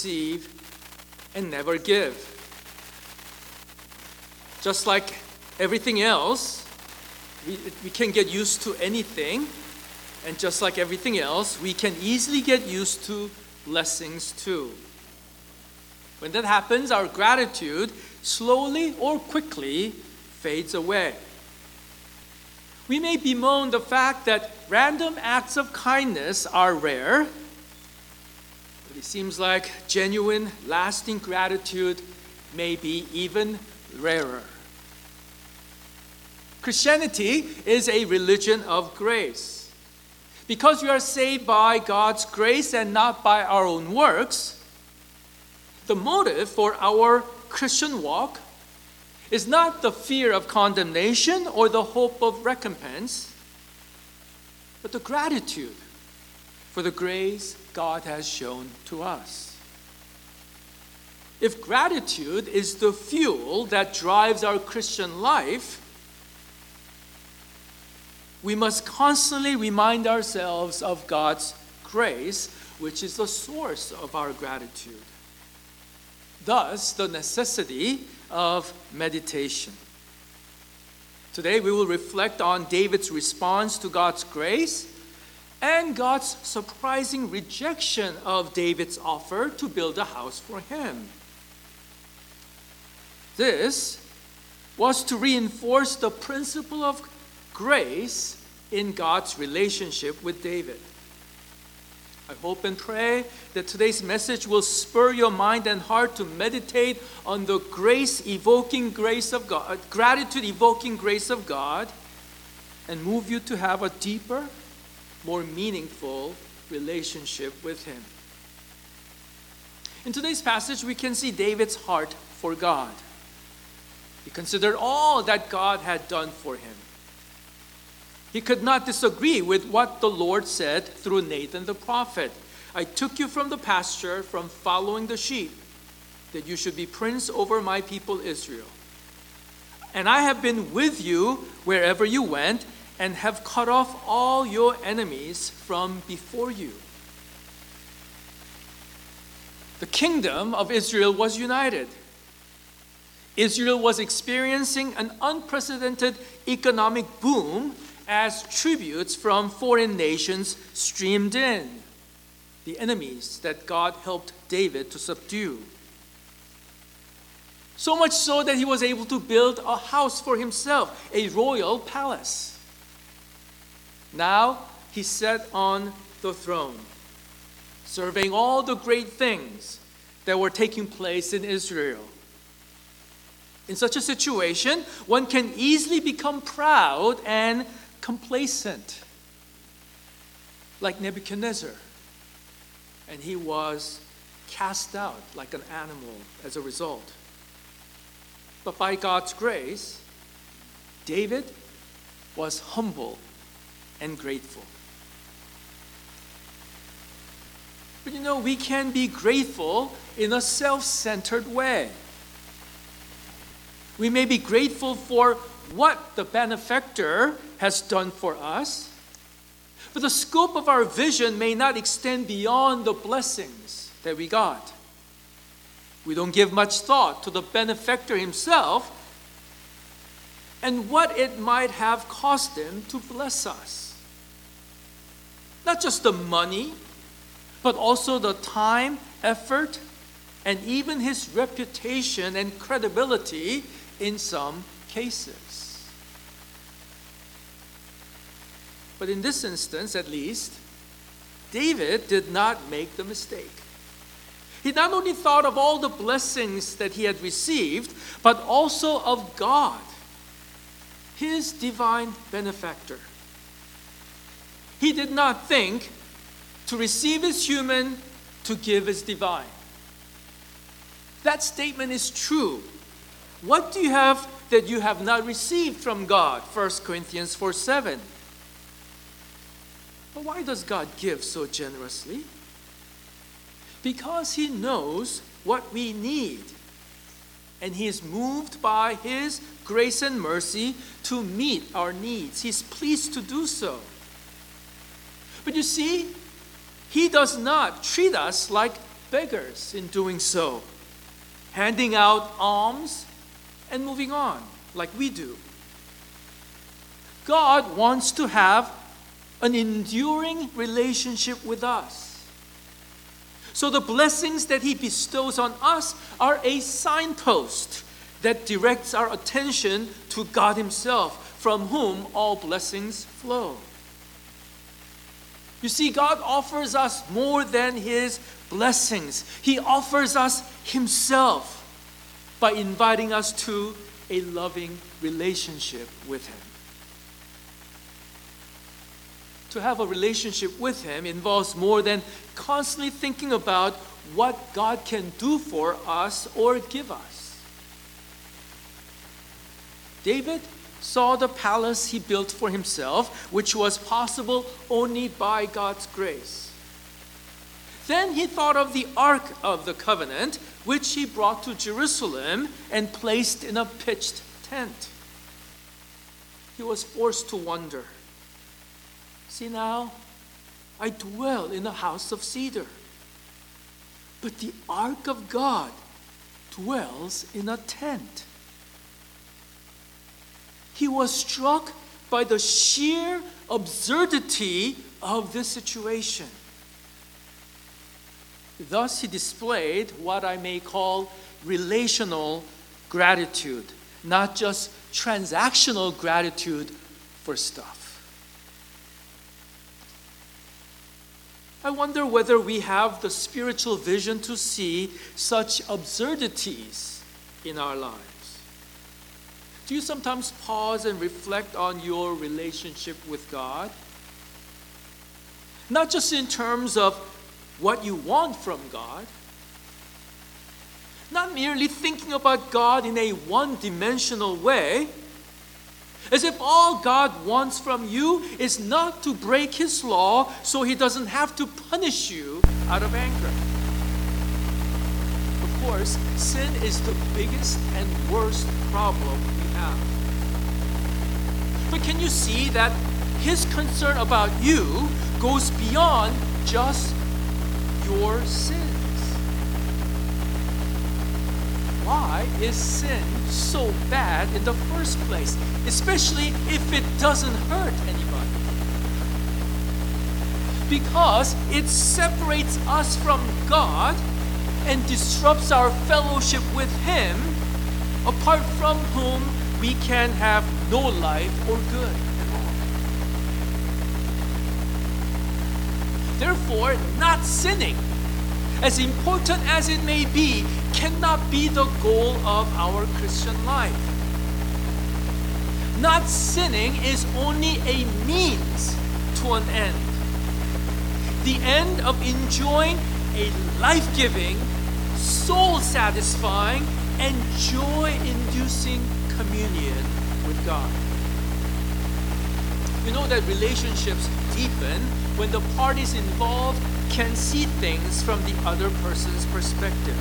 receive and never give. Just like everything else, we can get used to anything, and just like everything else, we can easily get used to blessings too. When that happens, our gratitude slowly or quickly fades away. We may bemoan the fact that random acts of kindness are rare, but it seems like genuine, lasting gratitude may be even rarer. Christianity is a religion of grace. Because we are saved by God's grace and not by our own works, the motive for our Christian walk is not the fear of condemnation or the hope of recompense, but the gratitude for the grace God has shown to us. If gratitude is the fuel that drives our Christian life, we must constantly remind ourselves of God's grace, which is the source of our gratitude. Thus, the necessity of meditation. Today, we will reflect on David's response to God's grace and God's surprising rejection of David's offer to build a house for him. This was to reinforce the principle of grace in God's relationship with David. I hope and pray that today's message will spur your mind and heart to meditate on the grace-evoking grace of God, gratitude-evoking grace of God, and move you to have a deeper, more meaningful relationship with Him. In today's passage, we can see David's heart for God. He considered all that God had done for him. He could not disagree with what the Lord said through Nathan the prophet. I took you from the pasture, from following the sheep, that you should be prince over my people Israel. And I have been with you wherever you went, and have cut off all your enemies from before you. The kingdom of Israel was united. Israel was experiencing an unprecedented economic boom as tributes from foreign nations streamed in, the enemies that God helped David to subdue. So much so that he was able to build a house for himself, a royal palace. Now he sat on the throne, surveying all the great things that were taking place in Israel. In such a situation, one can easily become proud and complacent, like Nebuchadnezzar. And he was cast out like an animal as a result. But by God's grace, David was humble and grateful. But we can be grateful in a self-centered way. We may be grateful for what the benefactor has done for us, but the scope of our vision may not extend beyond the blessings that we got. We don't give much thought to the benefactor himself and what it might have cost him to bless us. Not just the money, but also the time, effort, and even his reputation and credibility in some cases. But in this instance, at least, David did not make the mistake. He not only thought of all the blessings that he had received, but also of God, his divine benefactor. He did not think to receive is human, to give is divine. That statement is true. What do you have that you have not received from God? 1 Corinthians 4:7. But why does God give so generously? Because He knows what we need. And He is moved by His grace and mercy to meet our needs. He's pleased to do so. But you see, He does not treat us like beggars in doing so, handing out alms and moving on like we do. God wants to have an enduring relationship with us. So the blessings that He bestows on us are a signpost that directs our attention to God Himself, from whom all blessings flow. You see, God offers us more than His blessings. He offers us Himself by inviting us to a loving relationship with Him. To have a relationship with Him involves more than constantly thinking about what God can do for us or give us. David saw the palace he built for himself, which was possible only by God's grace. Then he thought of the Ark of the Covenant, which he brought to Jerusalem and placed in a pitched tent. He was forced to wonder. See now, I dwell in a house of cedar, but the Ark of God dwells in a tent. He was struck by the sheer absurdity of this situation. Thus, he displayed what I may call relational gratitude, not just transactional gratitude for stuff. I wonder whether we have the spiritual vision to see such absurdities in our lives. Do you sometimes pause and reflect on your relationship with God? Not just in terms of what you want from God, not merely thinking about God in a one-dimensional way, as if all God wants from you is not to break His law so He doesn't have to punish you out of anger. Of course, sin is the biggest and worst problem we have. But can you see that His concern about you goes beyond just your sins? Why is sin so bad in the first place, especially if it doesn't hurt anybody? Because it separates us from God and disrupts our fellowship with Him, apart from whom we can have no life or good at all. Therefore, not sinning, as important as it may be, cannot be the goal of our Christian life. Not sinning is only a means to an end. The end of enjoying a life-giving, soul-satisfying, and joy-inducing communion with God. We know that relationships deepen when the parties involved can see things from the other person's perspective.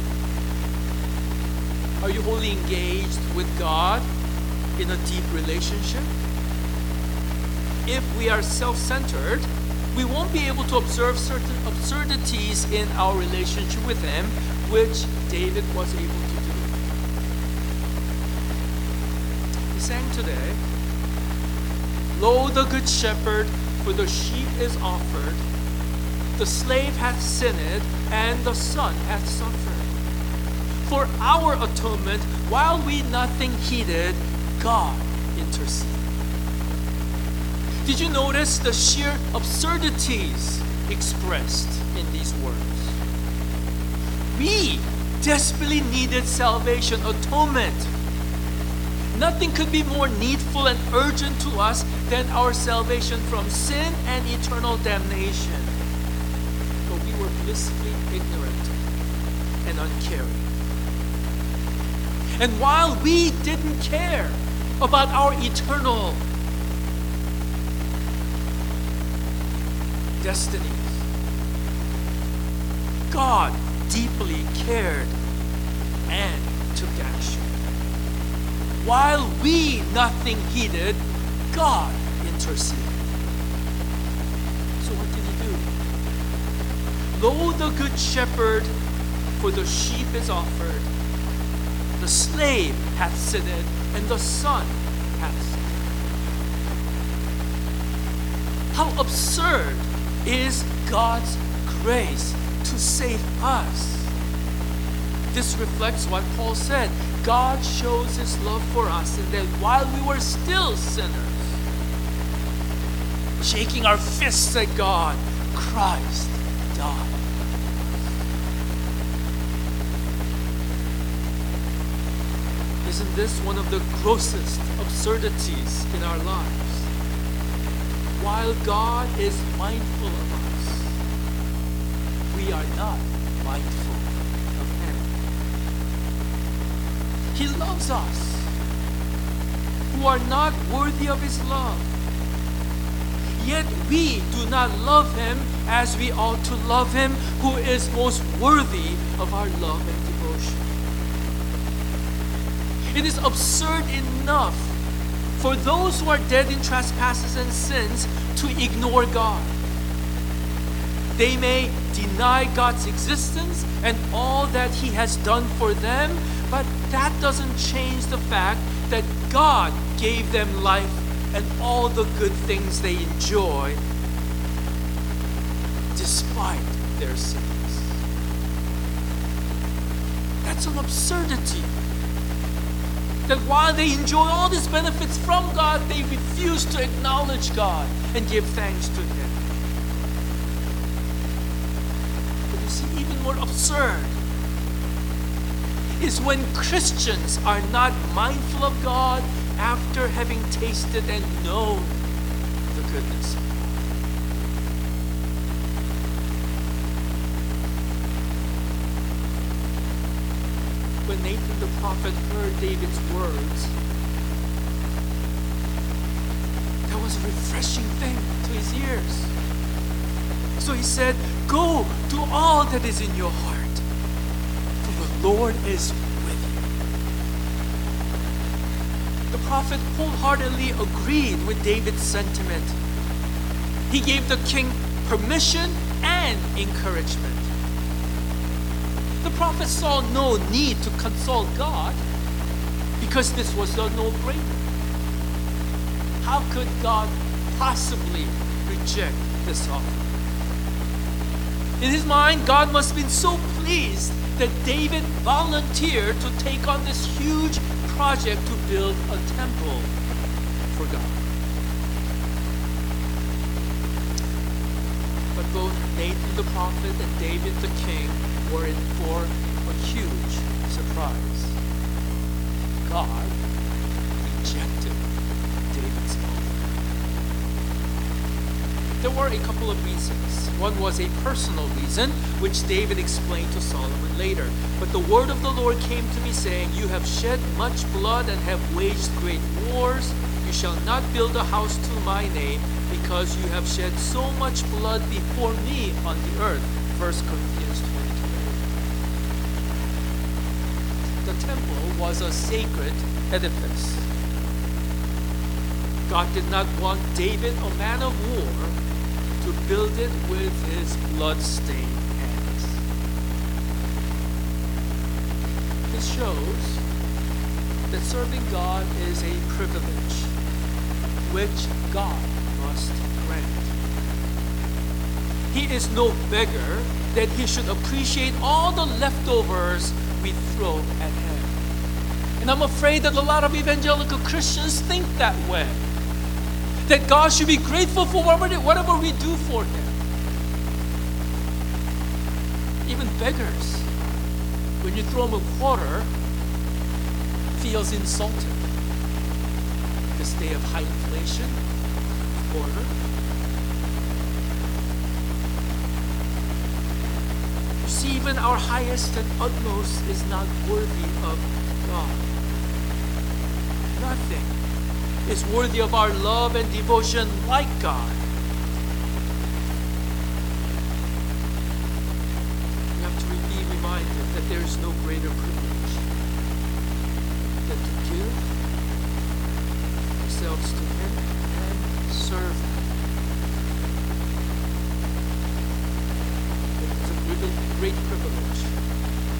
Are you wholly engaged with God in a deep relationship? If we are self-centered, we won't be able to observe certain absurdities in our relationship with Him, which David was able to do. We sang today, "Lo, the good shepherd, for the sheep is offered. The slave hath sinned, and the son hath suffered. For our atonement, while we nothing heeded, God interceded." Did you notice the sheer absurdities expressed in these words? We desperately needed salvation, atonement. Nothing could be more needful and urgent to us than our salvation from sin and eternal damnation. But we were blissfully ignorant and uncaring. And while we didn't care about our eternal destinies, God deeply cared and took action. While we nothing heeded, God interceded. So what did He do? Lo, the good shepherd, For the sheep is offered, the slave hath sinned, and the son hath sinned. How absurd is God's grace to save us. This reflects what Paul said. God shows his love for us in that while we were still sinners, shaking our fists at God, Christ died. Isn't this one of the grossest absurdities in our lives? While God is mindful of us, we are not mindful of Him. He loves us who are not worthy of His love. Yet we do not love Him as we ought to love Him who is most worthy of our love and devotion. It is absurd enough for those who are dead in trespasses and sins to ignore God. They may deny God's existence and all that He has done for them, but that doesn't change the fact that God gave them life and all the good things they enjoy despite their sins. That's an absurdity. That while they enjoy all these benefits from God, they refuse to acknowledge God and give thanks to Him. But you see, even more absurd is when Christians are not mindful of God after having tasted and known the goodness of God. When Nathan the prophet heard David's words, that was a refreshing thing to his ears. So he said, "Go, do all that is in your heart, for the Lord is with you." The prophet wholeheartedly agreed with David's sentiment. He gave the king permission and encouragement. The prophet saw no need to consult God because this was a no-brainer. How could God possibly reject this offer? In his mind, God must have been so pleased that David volunteered to take on this huge project to build a temple for God. But both Nathan the prophet and David the king were in for a huge surprise. God rejected David's offer. There were a couple of reasons. One was a personal reason, which David explained to Solomon later. But the word of the Lord came to me, saying, "You have shed much blood and have waged great wars. You shall not build a house to my name, because you have shed so much blood before me on the earth." 1 Corinthians 22. The temple was a sacred edifice. God did not want David, a man of war, to build it with his blood-stained hands. This shows that serving God is a privilege which God must grant. He is no beggar that he should appreciate all the leftovers we throw at him. And I'm afraid that a lot of evangelical Christians think that way. That God should be grateful for whatever we do for Him. Even beggars, when you throw them a quarter, feels insulted. This day of high inflation, a quarter. You see, even our highest and utmost is not worthy of God. Nothing is worthy of our love and devotion like God. We have to be reminded that there is no greater privilege than to give ourselves to Him and serve Him. It's a great privilege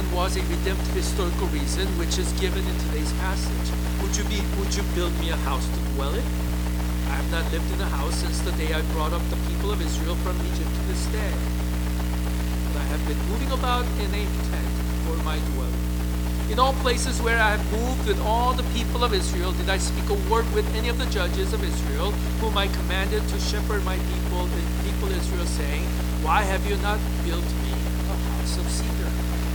was a redemptive historical reason, which is given in today's passage. Would you build me a house to dwell in? I have not lived in a house since the day I brought up the people of Israel from Egypt to this day. But I have been moving about in a tent for my dwelling. In all places where I have moved with all the people of Israel, did I speak a word with any of the judges of Israel, whom I commanded to shepherd my people, the people Israel, saying, why have you not built me a house of cedar?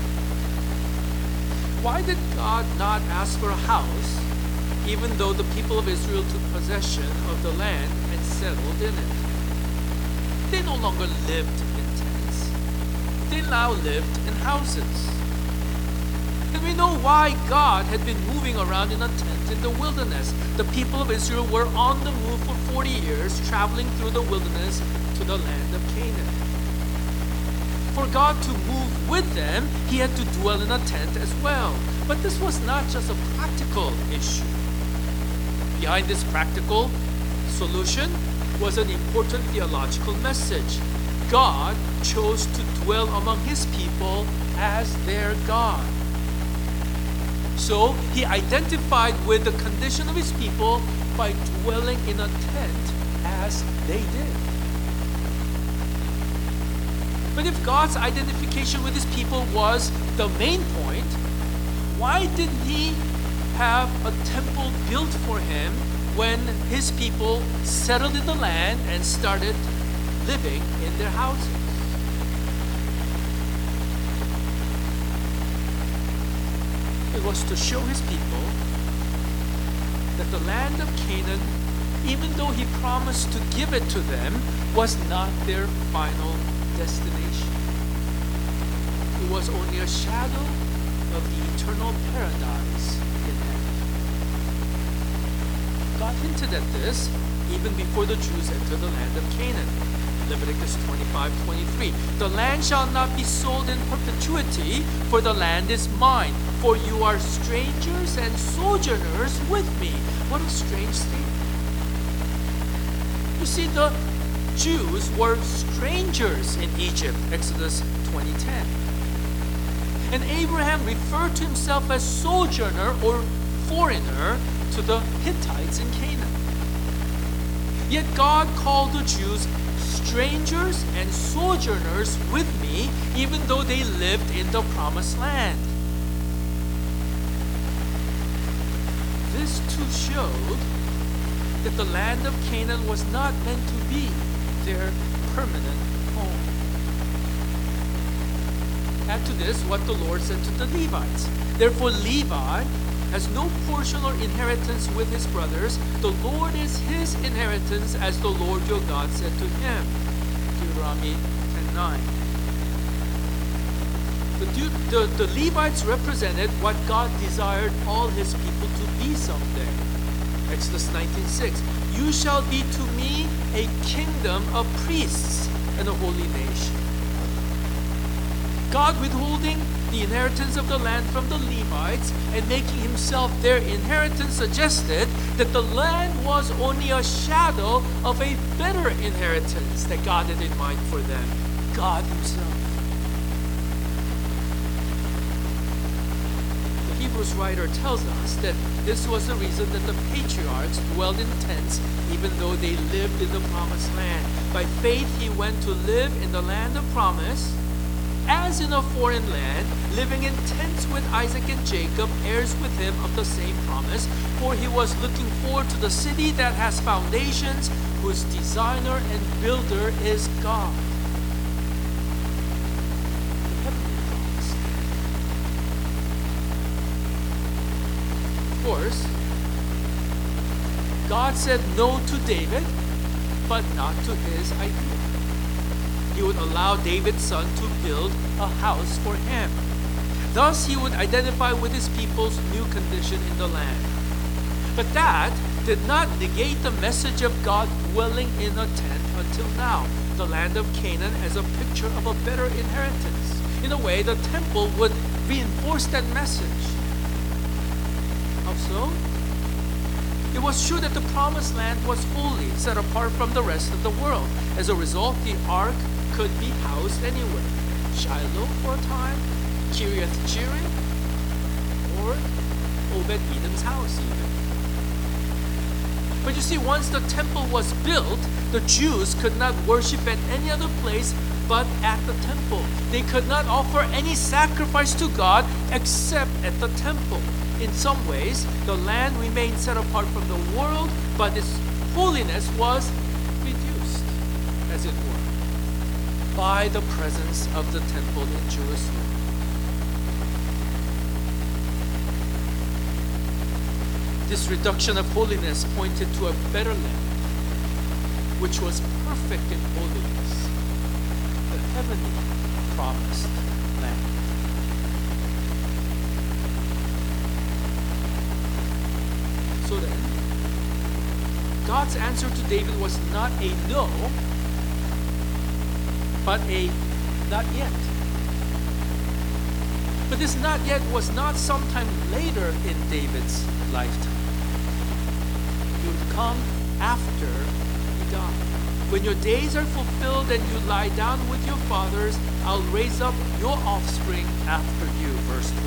Why did God not ask for a house, even though the people of Israel took possession of the land and settled in it? They no longer lived in tents. They now lived in houses. And we know why God had been moving around in a tent in the wilderness. The people of Israel were on the move for 40 years, traveling through the wilderness to the land of Canaan. For God to move with them, he had to dwell in a tent as well. But this was not just a practical issue. Behind this practical solution was an important theological message. God chose to dwell among his people as their God. So he identified with the condition of his people by dwelling in a tent as they did. But if God's identification with his people was the main point, why didn't he have a temple built for him when his people settled in the land and started living in their houses? It was to show his people that the land of Canaan, even though he promised to give it to them, was not their final destination. It was only a shadow of the eternal paradise in heaven. God hinted at this even before the Jews entered the land of Canaan. Leviticus 25:23. The land shall not be sold in perpetuity, for the land is mine. For you are strangers and sojourners with me. What a strange statement. You see, the Jews were strangers in Egypt, Exodus 20:10. And Abraham referred to himself as sojourner or foreigner to the Hittites in Canaan. Yet God called the Jews strangers and sojourners with me, even though they lived in the promised land. This too showed that the land of Canaan was not meant to be their permanent home. Add to this what the Lord said to the Levites. Therefore Levi has no portion or inheritance with his brothers. The Lord is his inheritance, as the Lord your God said to him. Deuteronomy 10:9. The Levites represented what God desired all his people to be someday. Exodus 19:6. You shall be to me a kingdom of priests and a holy nation. God withholding the inheritance of the land from the Levites and making himself their inheritance suggested that the land was only a shadow of a better inheritance that God had in mind for them, God himself. The Hebrews writer tells us that this was the reason that the patriarchs dwelled in tents even though they lived in the promised land. By faith he went to live in the land of promise, as in a foreign land, living in tents with Isaac and Jacob, heirs with him of the same promise, for he was looking forward to the city that has foundations, whose designer and builder is God. The heavenly promise. Of course, God said no to David, but not to his idea. He would allow David's son to build a house for him. Thus, he would identify with his people's new condition in the land. But that did not negate the message of God dwelling in a tent until now, the land of Canaan as a picture of a better inheritance. In a way, the temple would reinforce that message. How so? It was true that the promised land was holy, set apart from the rest of the world. As a result, the ark could be housed anywhere. Shiloh for a time, Kiriath Jearim, or Obed-Edom's house even. But you see, once the temple was built, the Jews could not worship at any other place but at the temple. They could not offer any sacrifice to God except at the temple. In some ways, the land remained set apart from the world, but its holiness was reduced, as it were, by the presence of the temple in Jerusalem. This reduction of holiness pointed to a better land, which was perfect in holiness, the heavenly promised land. So then, God's answer to David was not a no, but a not yet. But this not yet was not sometime later in David's lifetime. It would come after he died. When your days are fulfilled and you lie down with your fathers, I'll raise up your offspring after you. Verse 12.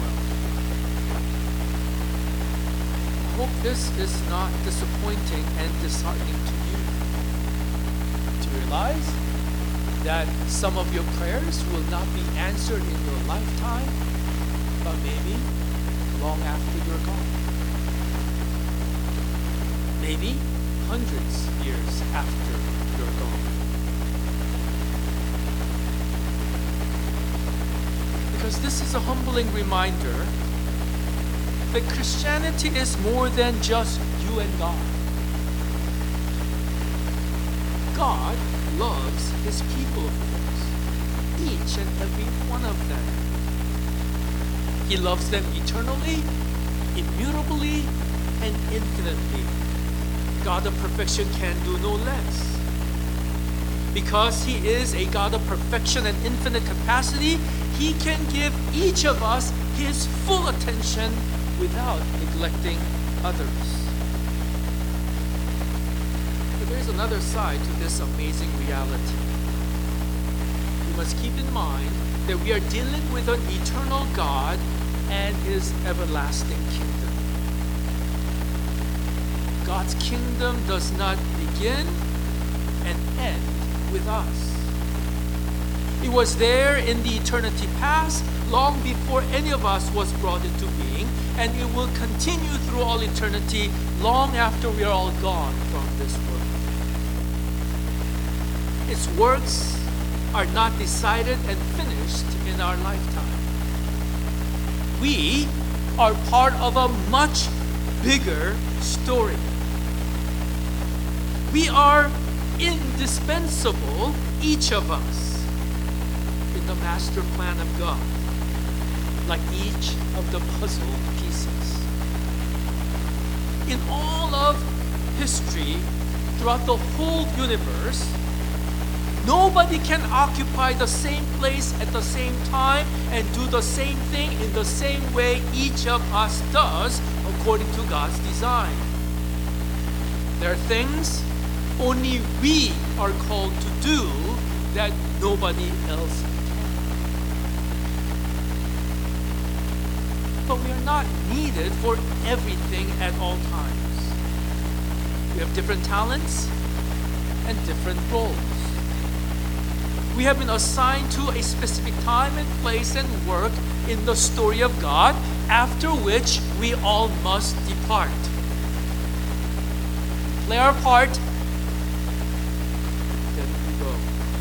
I hope this is not disappointing and disheartening to you. To realize that some of your prayers will not be answered in your lifetime, but maybe long after you're gone. Maybe hundreds of years after you're gone. Because this is a humbling reminder that Christianity is more than just you and God. God loves His people, of course, each and every one of them. He loves them eternally, immutably, and infinitely. God of perfection can do no less. Because He is a God of perfection and infinite capacity, He can give each of us His full attention without neglecting others. But there is another side to this amazing reality. We must keep in mind that we are dealing with an eternal God and His everlasting kingdom. God's kingdom does not begin and end with us. It was there in the eternity past, long before any of us was brought into being, and it will continue through all eternity, long after we are all gone from this world. Its works are not decided and finished in our lifetime. We are part of a much bigger story. We are indispensable, each of us, in the master plan of God, like each of the puzzle pieces. In all of history, throughout the whole universe, nobody can occupy the same place at the same time and do the same thing in the same way each of us does according to God's design. There are things only we are called to do that nobody else can. But we are not needed for everything at all times. We have different talents and different roles. We have been assigned to a specific time and place and work in the story of God, after which we all must depart. Play our part, then we go.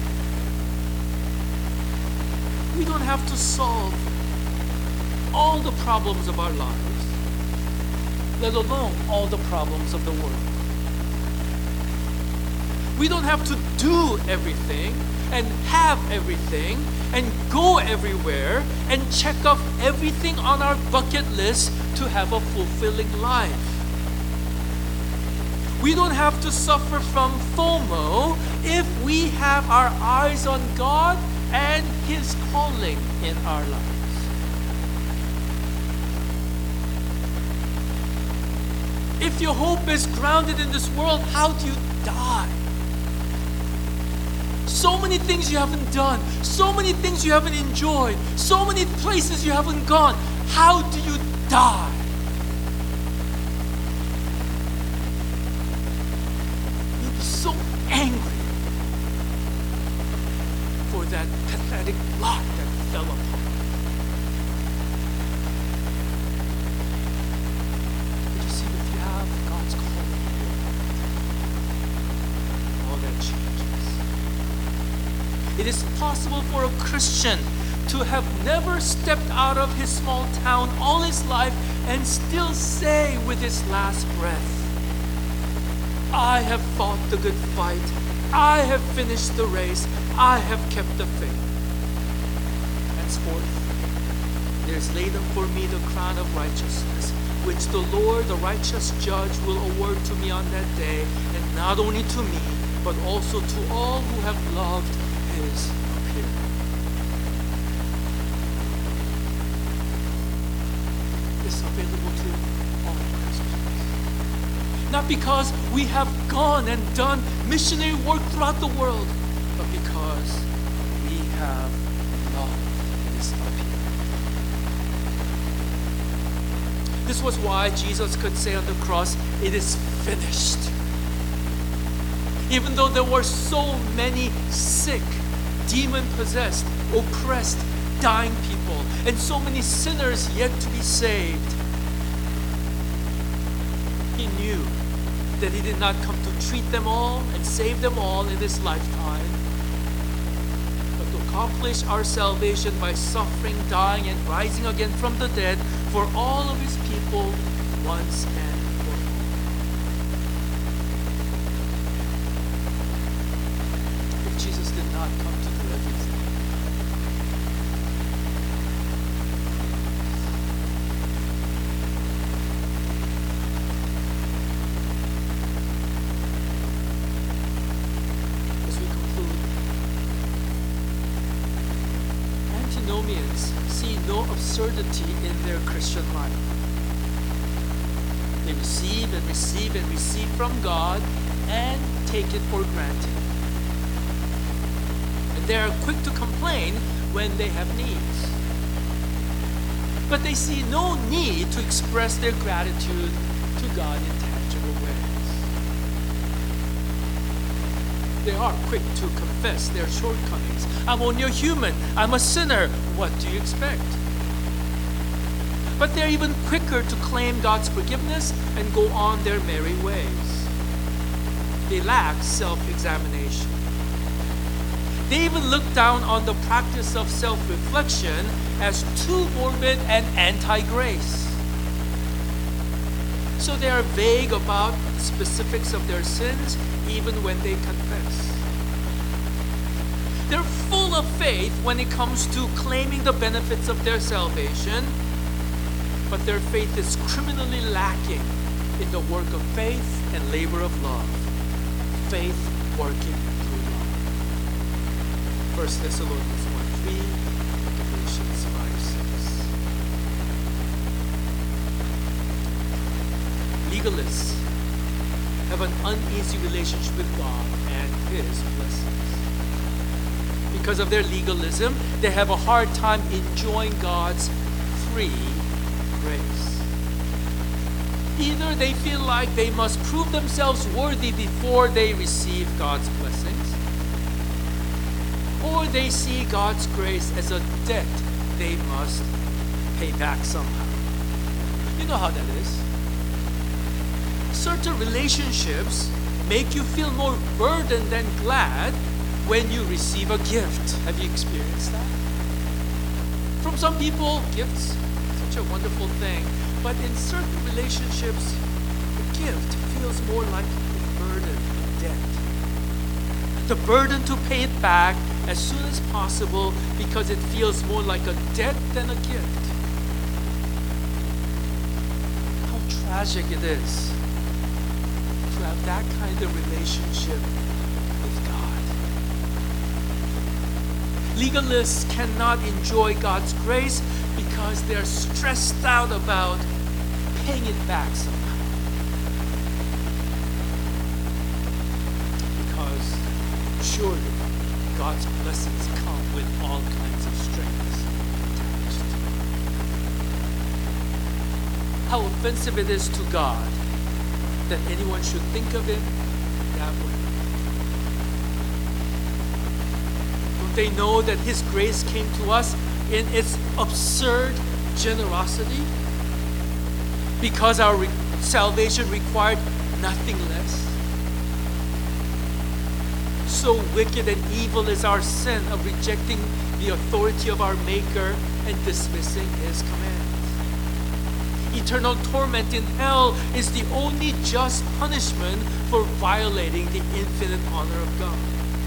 We don't have to solve all the problems of our lives, let alone all the problems of the world. We don't have to do everything and have everything and go everywhere and check off everything on our bucket list to have a fulfilling life. We don't have to suffer from FOMO if we have our eyes on God and His calling in our lives. If your hope is grounded in this world, how do you die? So many things you haven't done, so many things you haven't enjoyed, so many places you haven't gone. How do you die? You'll be so angry for that pathetic lot that fell apart. But you see, if you have God's calling in your heart, all that changes. It is possible for a Christian to have never stepped out of his small town all his life and still say with his last breath, I have fought the good fight. I have finished the race. I have kept the faith. Henceforth, there is laid up for me the crown of righteousness, which the Lord, the righteous judge, will award to me on that day, and not only to me, but also to all who have loved his appearing. It's available to all Christians. Not because we have gone and done missionary work throughout the world, but because we have loved his appearing. This was why Jesus could say on the cross, it is finished. Even though there were so many sick, demon-possessed, oppressed, dying people, and so many sinners yet to be saved, he knew that he did not come to treat them all and save them all in this lifetime, but to accomplish our salvation by suffering, dying, and rising again from the dead for all of his people once and for all. If Jesus did not come to do everything, antinomians see no absurdity in their Christian life. They receive and receive and receive from God and take it for granted. And they are quick to complain when they have needs. But they see no need to express their gratitude to God in tangible ways. They are quick to confess their shortcomings. I'm only a human. I'm a sinner. What do you expect? But they're even quicker to claim God's forgiveness and go on their merry ways. They lack self-examination. They even look down on the practice of self-reflection as too morbid and anti-grace. So they are vague about the specifics of their sins even when they confess. They're full of faith when it comes to claiming the benefits of their salvation, but their faith is criminally lacking in the work of faith and labor of love. Faith working through love. 1 Thessalonians 1:3, Galatians 5:6. Legalists have an uneasy relationship with God and his blessings. Because of their legalism, they have a hard time enjoying God's free grace. Either they feel like they must prove themselves worthy before they receive God's blessings, or they see God's grace as a debt they must pay back somehow. You know how that is. Certain relationships make you feel more burdened than glad when you receive a gift. Have you experienced that? From some people, gifts, such a wonderful thing. But in certain relationships, the gift feels more like a burden, a debt. The burden to pay it back as soon as possible because it feels more like a debt than a gift. How tragic it is to have that kind of relationship with God. Legalists cannot enjoy God's grace because they're stressed out about paying it back somehow. Because surely God's blessings come with all kinds of strings attached. How offensive it is to God that anyone should think of it that way. Don't they know that His grace came to us in its absurd generosity? Because our salvation required nothing less. So wicked and evil is our sin of rejecting the authority of our Maker and dismissing His commands. Eternal torment in hell is the only just punishment for violating the infinite honor of God.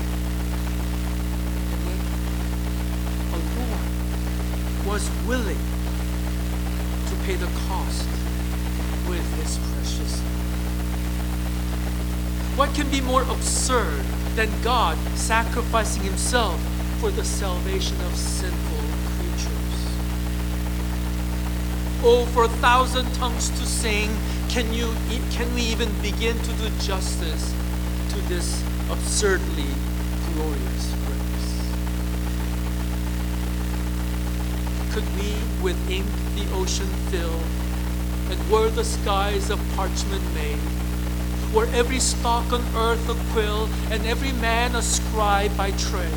And yet, our Lord was willing to pay the cost with His precious life. What can be more absurd than God sacrificing Himself for the salvation of sinful creatures? Oh, for 1,000 tongues to sing, can we even begin to do justice to this absurdly glorious grace? Could we with ink the ocean fill, and were the skies of parchment made, were every stalk on earth a quill, and every man a scribe by trade,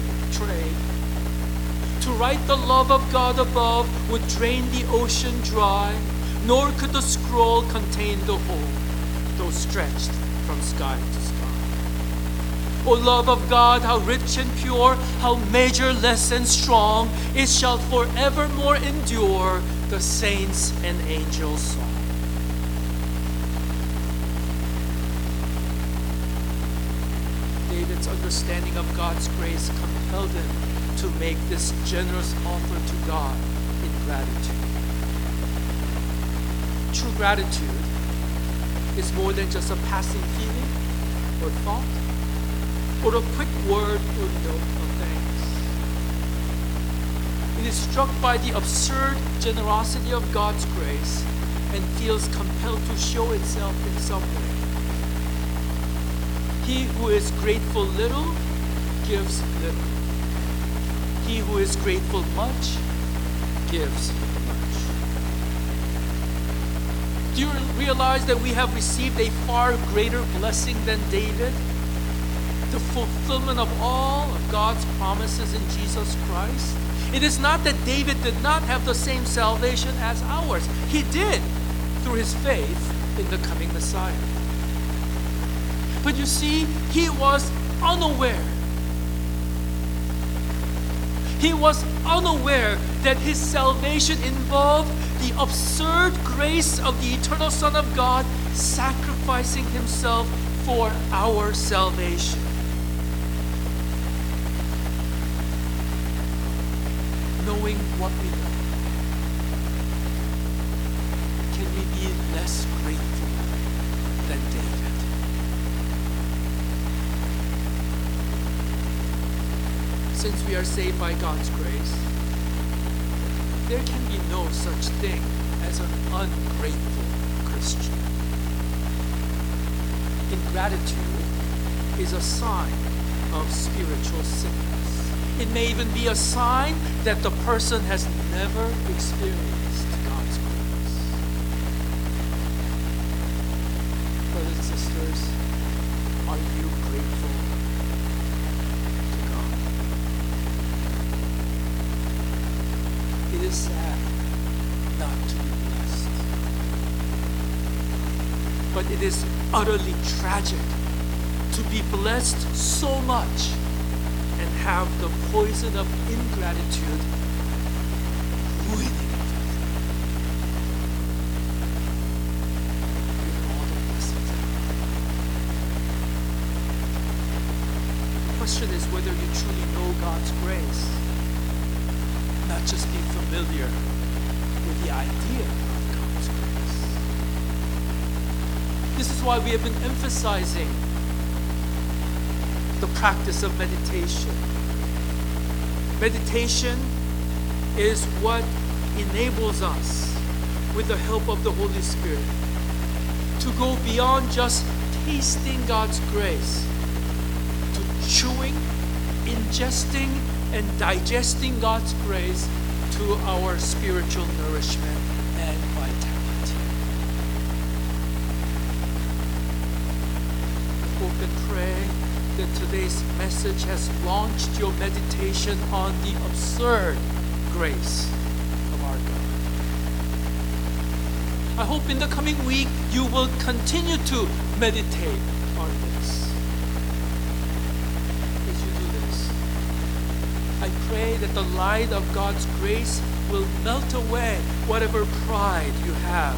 to write the love of God above would drain the ocean dry, nor could the scroll contain the whole, though stretched from sky to sky. O love of God, how rich and pure, how measureless and strong, it shall forevermore endure the saints' and angels' song. David's understanding of God's grace compelled him to make this generous offer to God in gratitude. True gratitude is more than just a passing feeling or thought or a quick word or note of thanks. It is struck by the absurd generosity of God's grace and feels compelled to show itself in some way. He who is grateful little gives little. He who is grateful much gives much. Do you realize that we have received a far greater blessing than David? The fulfillment of all of God's promises in Jesus Christ. It is not that David did not have the same salvation as ours. He did through his faith in the coming Messiah. But you see, he was unaware. He was unaware that his salvation involved the absurd grace of the eternal Son of God sacrificing Himself for our salvation. Knowing what we know, can we be less grateful than David? Since we are saved by God's grace, there can be no such thing as an ungrateful Christian. Ingratitude is a sign of spiritual sickness. It may even be a sign that the person has never experienced God's grace. Brothers and sisters, are you grateful to God? It is sad not to be blessed. But it is utterly tragic to be blessed so much and have the poison of ingratitude ruining it. With all the blessings. The question is whether you truly know God's grace. Not just be familiar with the idea of God's grace. This is why we have been emphasizing the practice of meditation. Meditation is what enables us, with the help of the Holy Spirit, to go beyond just tasting God's grace to chewing ingesting and digesting God's grace to our spiritual nourishment and vitality. I hope and pray that today's message has launched your meditation on the absurd grace of our God. I hope in the coming week you will continue to meditate on this. As you do this, I pray that the light of God's grace will melt away whatever pride you have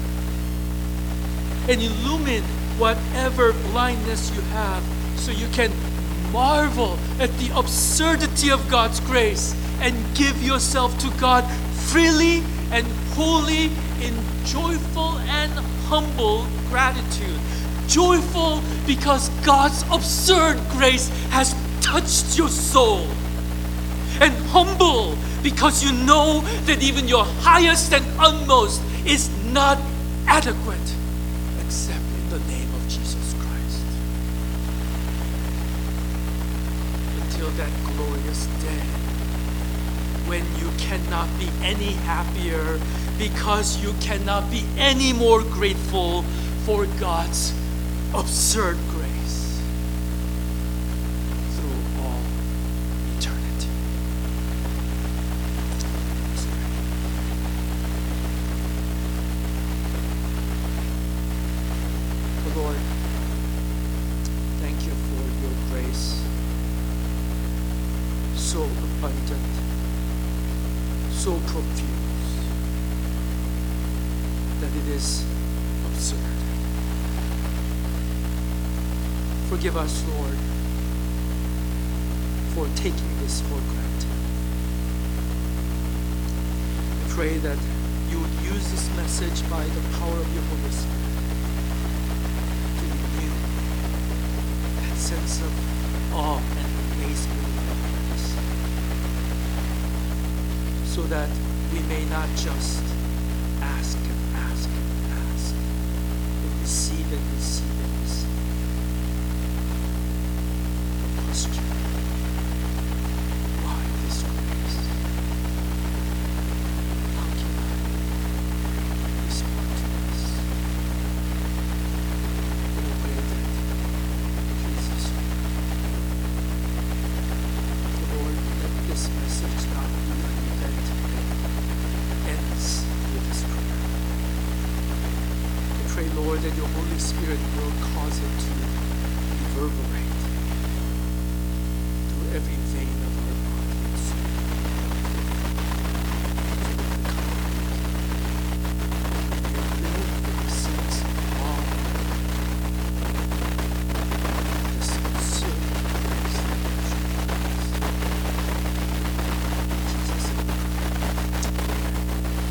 and illumine whatever blindness you have, so you can marvel at the absurdity of God's grace and give yourself to God freely and wholly in joyful and humble gratitude. Joyful because God's absurd grace has touched your soul. And humble because you know that even your highest and utmost is not adequate except in the name of Jesus Christ. Until that glorious day when you cannot be any happier because you cannot be any more grateful for God's absurd grace through all eternity. Let's pray. Lord, thank you for your grace, so abundant, so profuse, that it is absurd. Forgive us, Lord, for taking this for granted. I pray that you would use this message by the power of your Holy Spirit to renew that sense of awe and amazement in our hearts, so that we may not just ask and ask and ask, but receive and receive and receive. A question: why this grace? How can I respond to this in a way that pleases you? Lord, let this message not be an event that ends with this prayer. I pray, Lord, that your Holy Spirit will cause it to